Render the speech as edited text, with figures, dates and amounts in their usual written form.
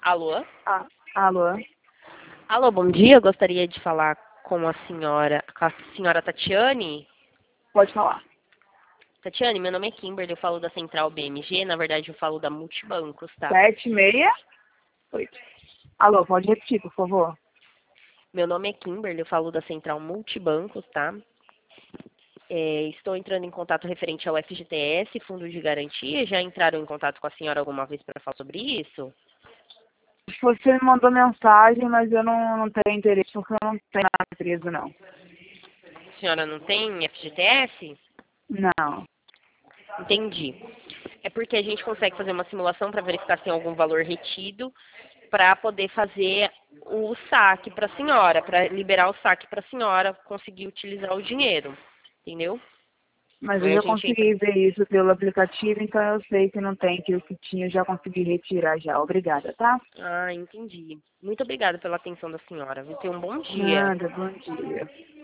Alô? Ah, alô? Alô, bom dia. Eu gostaria de falar com a senhora Tatiane. Pode falar. Tatiane, meu nome é Kimberly, eu falo da Central BMG. Na verdade, eu falo da Multibancos, tá? 768. Alô, pode repetir, por favor? Meu nome é Kimberly, eu falo da Central Multibancos, tá? Estou entrando em contato referente ao FGTS, Fundo de Garantia. Já entraram em contato com a senhora alguma vez para falar sobre isso? Você me mandou mensagem, mas eu não tenho interesse, porque eu não tenho nada preso, não. A senhora não tem FGTS? Não. Entendi. É porque a gente consegue fazer uma simulação para verificar se tem algum valor retido para poder fazer o saque para a senhora, para liberar o saque para a senhora conseguir utilizar o dinheiro, entendeu? Mas eu Aí a já gente entra. consegui ver isso pelo aplicativo, então eu sei que não tem, que o que tinha eu já consegui retirar já. Obrigada, tá? Ah, entendi. Muito obrigada pela atenção da senhora. Tenha um bom dia. Nada, bom dia.